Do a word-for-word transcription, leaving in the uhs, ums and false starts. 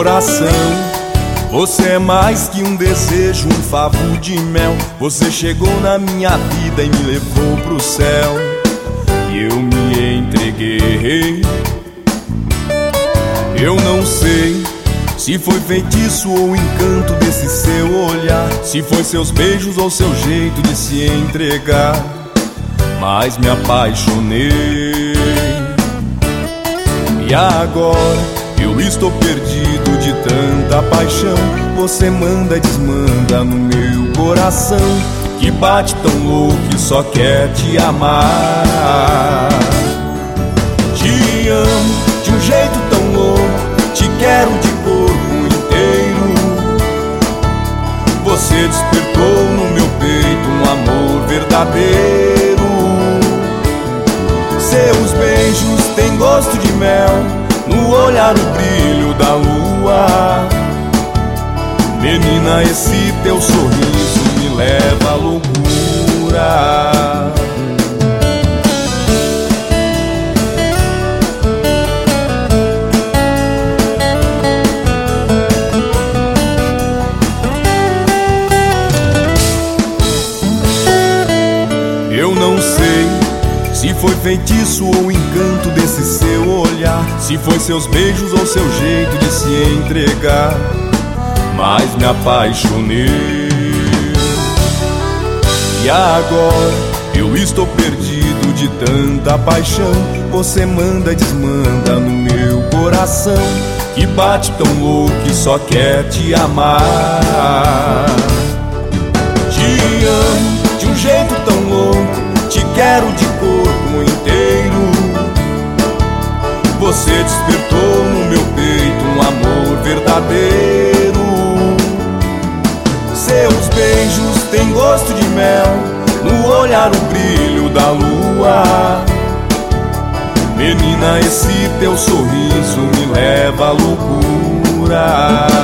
coração. Você é mais que um desejo, um favo de mel. Você chegou na minha vida e me levou pro céu, e eu me entreguei. Eu não sei se foi feitiço ou encanto desse seu olhar, se foi seus beijos ou seu jeito de se entregar, mas me apaixonei. E agora eu estou perdido de tanta paixão. Você manda e desmanda no meu coração, que bate tão louco e só quer te amar. Te amo de um jeito tão louco, te quero de corpo inteiro. Você despertou no meu peito um amor verdadeiro. Seus beijos têm gosto de mel, no olhar o brilho da lua. Menina, esse teu sorriso me leva à loucura. Eu não sei se foi feitiço ou encanto desse seu olhar, se foi seus beijos ou seu jeito de se entregar, mas me apaixonei. E agora eu estou perdido de tanta paixão. Você manda e desmanda no meu coração, que bate tão louco e só quer te amar. Te amo de um jeito tão louco, te quero de corpo inteiro. Você despertou no meu peito um amor verdadeiro. Seus beijos têm gosto de mel, no olhar o brilho da lua. Menina, esse teu sorriso me leva à loucura.